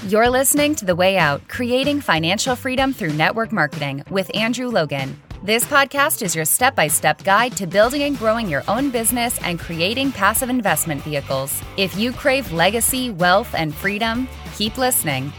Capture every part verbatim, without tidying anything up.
You're listening to The Way Out, Creating Financial Freedom Through Network Marketing with Andrew Logan. This podcast is your step-by-step guide to building and growing your own business and creating passive investment vehicles. If you crave legacy, wealth, and freedom, keep listening.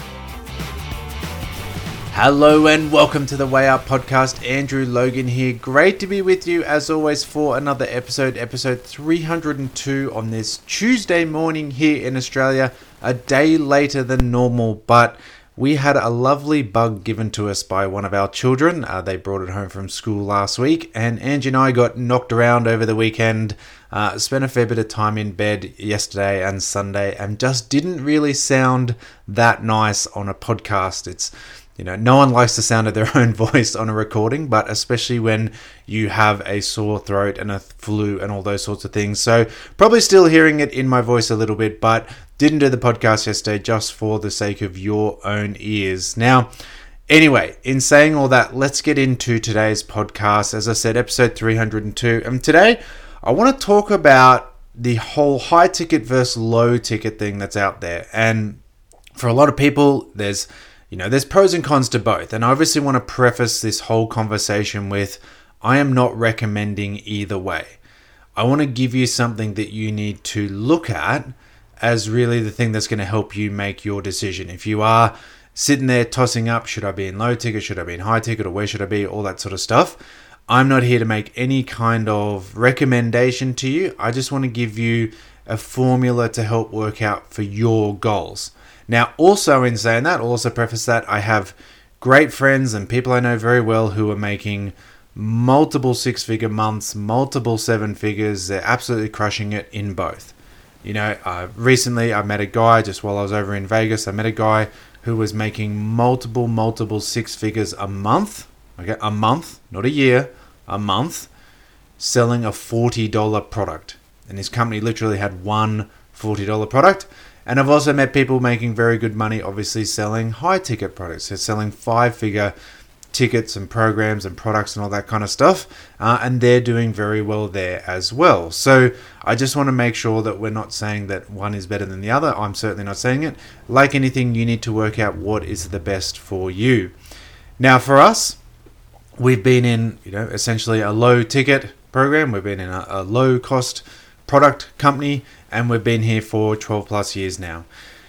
Hello and welcome to the Way Out podcast. Andrew Logan here. Great to be with you as always for another episode, episode three hundred two on this Tuesday morning here in Australia, a day later than normal, but we had a lovely bug given to us by one of our children. Uh, they brought it home from school last week, and Angie and I got knocked around over the weekend, uh, spent a fair bit of time in bed yesterday and Sunday, and just didn't really sound that nice on a podcast. It's You know, no one likes the sound of their own voice on a recording, but especially when you have a sore throat and a flu and all those sorts of things. So probably still hearing it in my voice a little bit, but didn't do the podcast yesterday just for the sake of your own ears. Now, anyway, in saying all that, let's get into today's podcast. As I said, episode three hundred two. And today I want to talk about the whole high ticket versus low ticket thing that's out there. And for a lot of people, there's You know, there's pros and cons to both. And I obviously want to preface this whole conversation with, I am not recommending either way. I want to give you something that you need to look at as really the thing that's going to help you make your decision. If you are sitting there tossing up, should I be in low ticket, should I be in high ticket, or where should I be, all that sort of stuff, I'm not here to make any kind of recommendation to you. I just want to give you a formula to help work out for your goals. Now, also in saying that, I'll also preface that I have great friends and people I know very well who are making multiple six-figure months, multiple seven figures. They're absolutely crushing it in both. You know, uh, recently I met a guy, just while I was over in Vegas, I met a guy who was making multiple, multiple six figures a month. Okay, a month, not a year, a month, selling a forty dollars product. And his company literally had one forty dollars product. And I've also met people making very good money, obviously selling high ticket products. They're selling five figure tickets and programs and products and all that kind of stuff. Uh, and they're doing very well there as well. So I just want to make sure that we're not saying that one is better than the other. I'm certainly not saying it. Like anything, you need to work out what is the best for you. Now for us, we've been in, you know, essentially a low ticket program. We've been in a, a low cost product company, and we've been here for twelve plus years now.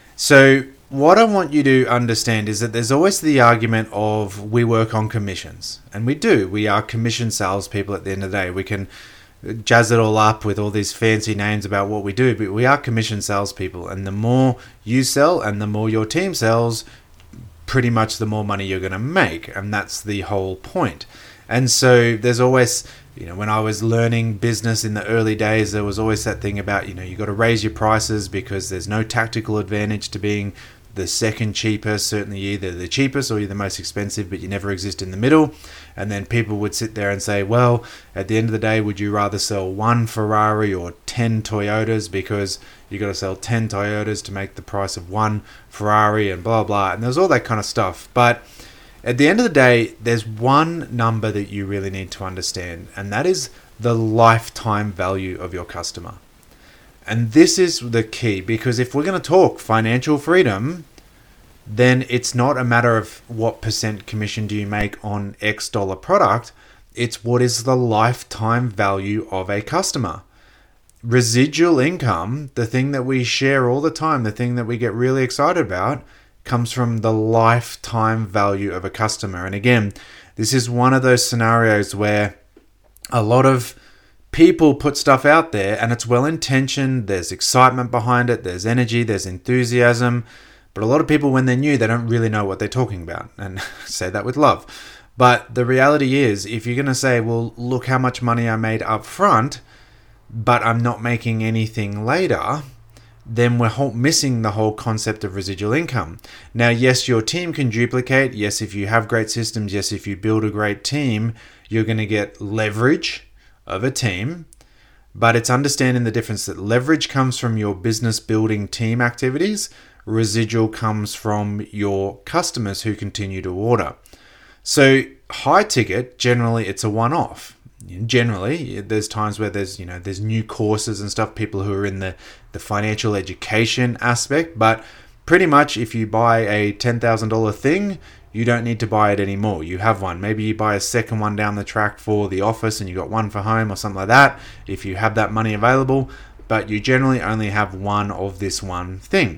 So what I want you to understand is that there's always the argument of we work on commissions, and we do. We are commission salespeople at the end of the day. We can jazz it all up with all these fancy names about what we do, but we are commission salespeople, and the more you sell and the more your team sells, pretty much the more money you're going to make, and that's the whole point. And so there's always, you know, when I was learning business in the early days, there was always that thing about, you know, you got to raise your prices because there's no tactical advantage to being the second cheapest. Certainly either the cheapest or you're the most expensive, but you never exist in the middle. And then people would sit there and say, well, at the end of the day, would you rather sell one Ferrari or ten Toyotas, because you got to sell ten Toyotas to make the price of one Ferrari and blah, blah. And there's all that kind of stuff. But at the end of the day, there's one number that you really need to understand, and that is the lifetime value of your customer. And this is the key, because if we're going to talk financial freedom, then it's not a matter of what percent commission do you make on X dollar product. It's what is the lifetime value of a customer. Residual income, the thing that we share all the time, the thing that we get really excited about, comes from the lifetime value of a customer. And again, this is one of those scenarios where a lot of people put stuff out there and it's well-intentioned, there's excitement behind it, there's energy, there's enthusiasm, but a lot of people, when they're new, they don't really know what they're talking about, and say that with love. But the reality is, if you're going to say, well, look how much money I made up front, but I'm not making anything later, then we're whole, missing the whole concept of residual income. Now, yes, your team can duplicate. Yes, if you have great systems, yes, if you build a great team, you're going to get leverage of a team. But it's understanding the difference that leverage comes from your business building team activities. Residual comes from your customers who continue to order. So high ticket, generally it's a one-off. Generally, there's times where there's, you know, there's new courses and stuff, people who are in the, the financial education aspect, but pretty much if you buy a ten thousand dollars thing, you don't need to buy it anymore. You have one. Maybe you buy a second one down the track for the office and you got one for home or something like that, if you have that money available, but you generally only have one of this one thing.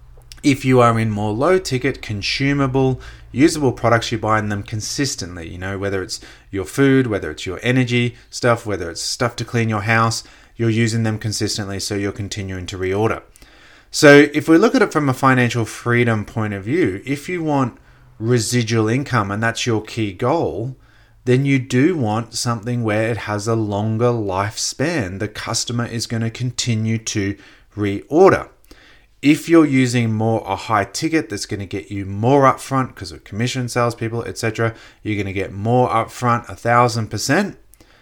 If you are in more low ticket, consumable, usable products, you buy them consistently, you know, whether it's your food, whether it's your energy stuff, whether it's stuff to clean your house, you're using them consistently, so you're continuing to reorder. So if we look at it from a financial freedom point of view, if you want residual income and that's your key goal, then you do want something where it has a longer lifespan. The customer is going to continue to reorder. If you're using more a high ticket that's going to get you more upfront because of commission salespeople, et cetera, you're going to get more upfront, a thousand percent,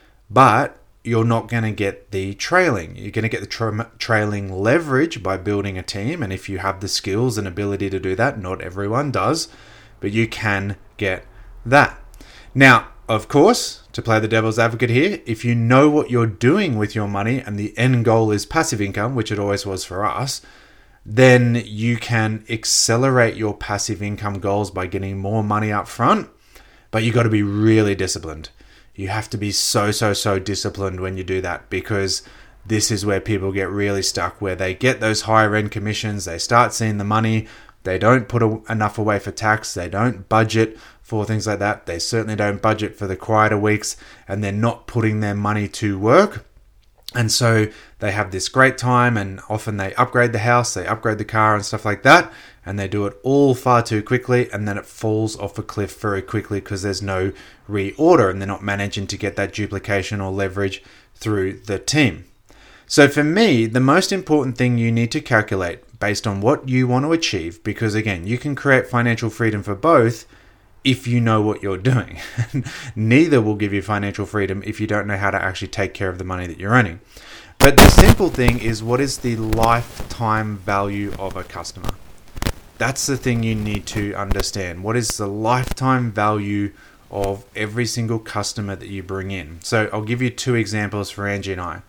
but you're not going to get the trailing. You're going to get the tra- trailing leverage by building a team, and if you have the skills and ability to do that, not everyone does, but you can get that. Now, of course, to play the devil's advocate here, if you know what you're doing with your money and the end goal is passive income, which it always was for us, then you can accelerate your passive income goals by getting more money up front, but you got to be really disciplined. You have to be so, so, so disciplined when you do that, because this is where people get really stuck, where they get those higher end commissions, they start seeing the money, they don't put enough away for tax, they don't budget for things like that, they certainly don't budget for the quieter weeks, and they're not putting their money to work. And so they have this great time, and often they upgrade the house, they upgrade the car and stuff like that, and they do it all far too quickly, and then it falls off a cliff very quickly because there's no reorder and they're not managing to get that duplication or leverage through the team. So for me, the most important thing you need to calculate based on what you want to achieve, because again, you can create financial freedom for both if you know what you're doing. Neither will give you financial freedom if you don't know how to actually take care of the money that you're earning. But the simple thing is, what is the lifetime value of a customer? That's the thing you need to understand. What is the lifetime value of every single customer that you bring in? So I'll give you two examples for Angie and I.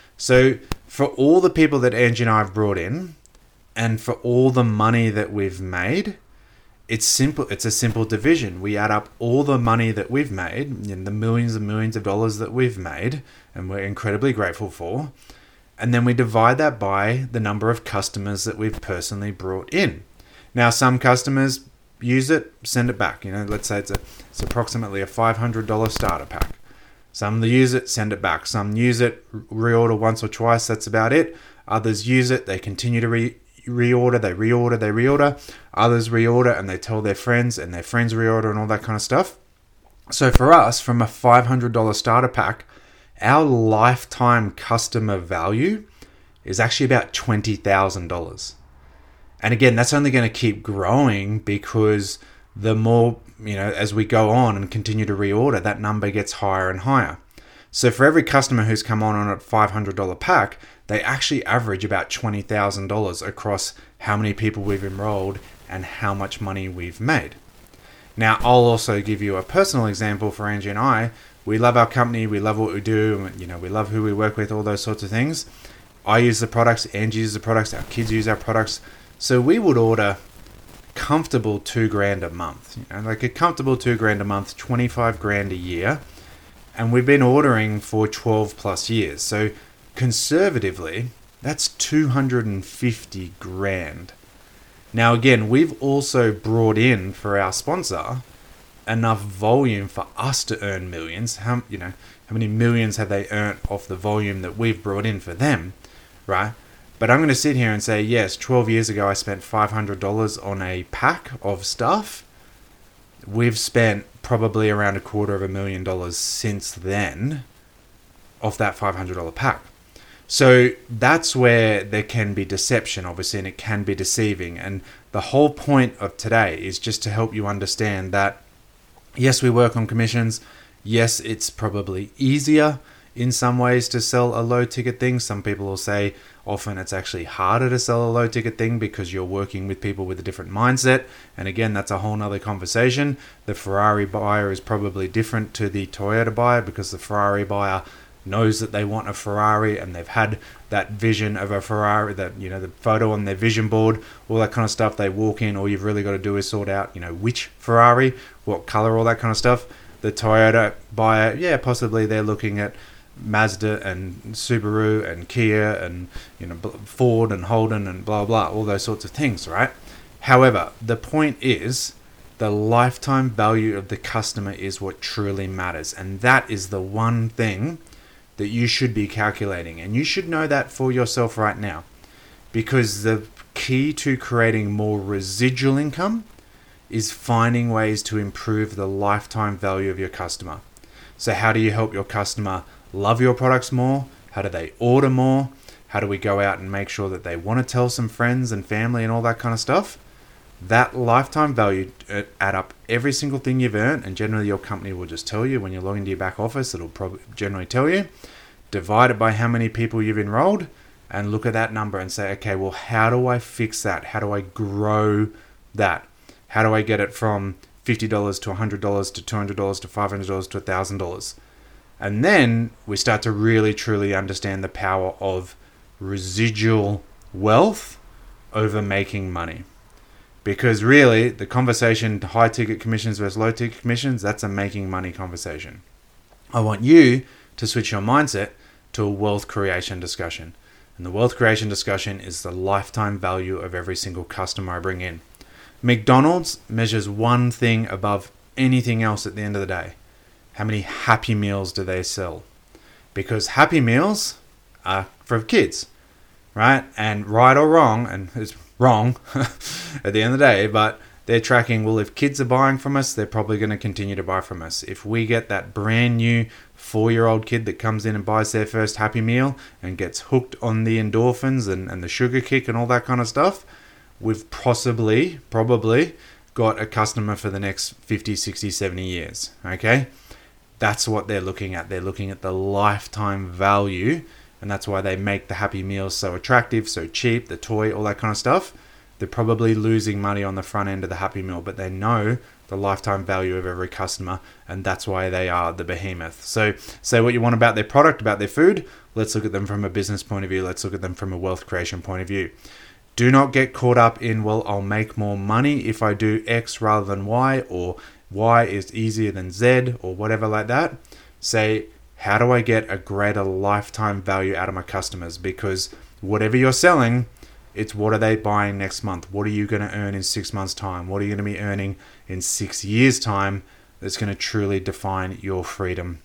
So for all the people that Angie and I have brought in, and for all the money that we've made, it's simple. It's a simple division. We add up all the money that we've made, you know, the millions and millions of dollars that we've made, and we're incredibly grateful for, and then we divide that by the number of customers that we've personally brought in. Now, some customers use it, send it back. You know, let's say it's a, it's approximately a five hundred dollars starter pack. Some use it, send it back. Some use it, reorder once or twice. That's about it. Others use it, they continue to re reorder, they reorder, they reorder. Others reorder and they tell their friends, and their friends reorder, and all that kind of stuff. So for us, from a five hundred dollars starter pack, our lifetime customer value is actually about twenty thousand dollars. And again, that's only going to keep growing, because the more, you know, as we go on and continue to reorder, that number gets higher and higher. So for every customer who's come on on a five hundred dollars pack, they actually average about twenty thousand dollars across how many people we've enrolled and how much money we've made. Now, I'll also give you a personal example for Angie and I. We love our company, we love what we do, you know, we love who we work with, all those sorts of things. I use the products, Angie uses the products, our kids use our products. So we would order comfortable two grand a month, you know, like a comfortable two grand a month, twenty-five grand a year. And we've been ordering for twelve plus years. So conservatively, that's two hundred fifty grand. Now, again, we've also brought in for our sponsor enough volume for us to earn millions. How, you know, how many millions have they earned off the volume that we've brought in for them, right? But I'm going to sit here and say, yes, twelve years ago, I spent five hundred dollars on a pack of stuff. We've spent probably around a quarter of a million dollars since then off that five hundred dollars pack. So that's where there can be deception, obviously, and it can be deceiving. And the whole point of today is just to help you understand that, yes, we work on commissions. Yes, it's probably easier in some ways to sell a low ticket thing. Some people will say often it's actually harder to sell a low ticket thing because you're working with people with a different mindset. And again, that's a whole nother conversation. The Ferrari buyer is probably different to the Toyota buyer, because the Ferrari buyer knows that they want a Ferrari and they've had that vision of a Ferrari, that, you know, the photo on their vision board, all that kind of stuff. They walk in, all you've really got to do is sort out, you know, which Ferrari, what color, all that kind of stuff. The Toyota buyer, yeah, possibly they're looking at Mazda and Subaru and Kia and, you know, Ford and Holden and blah, blah, all those sorts of things, right? However, the point is, the lifetime value of the customer is what truly matters. And that is the one thing that you should be calculating. And you should know that for yourself right now. Because the key to creating more residual income is finding ways to improve the lifetime value of your customer. So how do you help your customer love your products more? How do they order more? How do we go out and make sure that they want to tell some friends and family and all that kind of stuff? That lifetime value, add up every single thing you've earned, and generally your company will just tell you when you log into your back office, it'll probably generally tell you, divide it by how many people you've enrolled, and look at that number and say, okay, well, how do I fix that? How do I grow that? How do I get it from fifty dollars to one hundred dollars to two hundred dollars to five hundred dollars to one thousand dollars? And then we start to really, truly understand the power of residual wealth over making money. Because really, the conversation, high ticket commissions versus low ticket commissions, that's a making money conversation. I want you to switch your mindset to a wealth creation discussion. And the wealth creation discussion is the lifetime value of every single customer I bring in. McDonald's measures one thing above anything else at the end of the day. How many Happy Meals do they sell? Because Happy Meals are for kids, right? And right or wrong, and it's wrong at the end of the day, but they're tracking, well, if kids are buying from us, they're probably going to continue to buy from us. If we get that brand new four-year-old kid that comes in and buys their first Happy Meal and gets hooked on the endorphins and, and the sugar kick and all that kind of stuff, we've possibly, probably got a customer for the next fifty, sixty, seventy years, okay? That's what they're looking at. They're looking at the lifetime value. And that's why they make the Happy Meals so attractive, so cheap, the toy, all that kind of stuff. They're probably losing money on the front end of the Happy Meal, but they know the lifetime value of every customer, and that's why they are the behemoth. So say what you want about their product, about their food. Let's look at them from a business point of view. Let's look at them from a wealth creation point of view. Do not get caught up in, well, I'll make more money if I do X rather than Y, or Y is easier than Z, or whatever like that. Say, how do I get a greater lifetime value out of my customers? Because whatever you're selling, it's what are they buying next month? What are you going to earn in six months' time? What are you going to be earning in six years' time that's going to truly define your freedom?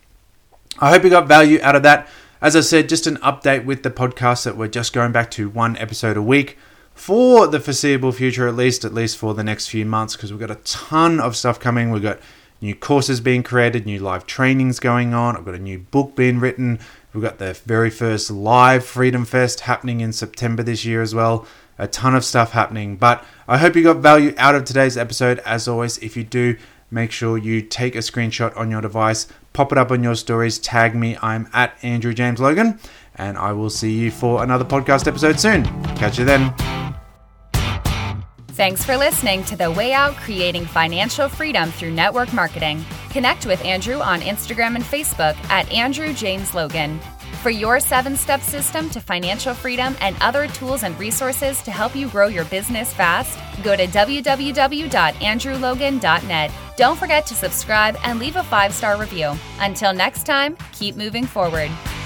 I hope you got value out of that. As I said, just an update with the podcast that we're just going back to one episode a week for the foreseeable future, at least, at least for the next few months, because we've got a ton of stuff coming. We've got new courses being created, new live trainings going on. I've got a new book being written. We've got the very first live Freedom Fest happening in September this year as well. A ton of stuff happening. But I hope you got value out of today's episode. As always, if you do, make sure you take a screenshot on your device, pop it up on your stories, tag me. I'm at Andrew James Logan, and I will see you for another podcast episode soon. Catch you then. Thanks for listening to The Way Out, Creating Financial Freedom Through Network Marketing. Connect with Andrew on Instagram and Facebook at Andrew James Logan. For your seven-step system to financial freedom and other tools and resources to help you grow your business fast, go to w w w dot andrew logan dot net. Don't forget to subscribe and leave a five-star review. Until next time, keep moving forward.